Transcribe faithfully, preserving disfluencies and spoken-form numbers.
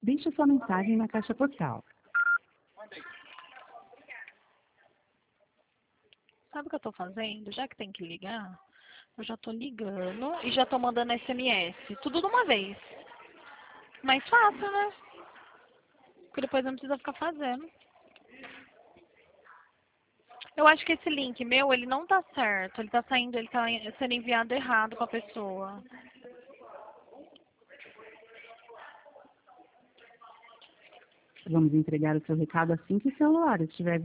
Deixe sua mensagem na caixa postal. Sabe o que eu tô fazendo? Já que tem que ligar, eu já tô ligando e já tô mandando S M S. Tudo de uma vez. Mais fácil, né? Porque depois não precisa ficar fazendo. Eu acho que esse link meu, ele não tá certo. Ele tá saindo, ele tá sendo enviado errado pra pessoa. Vamos entregar o seu recado assim que o celular estiver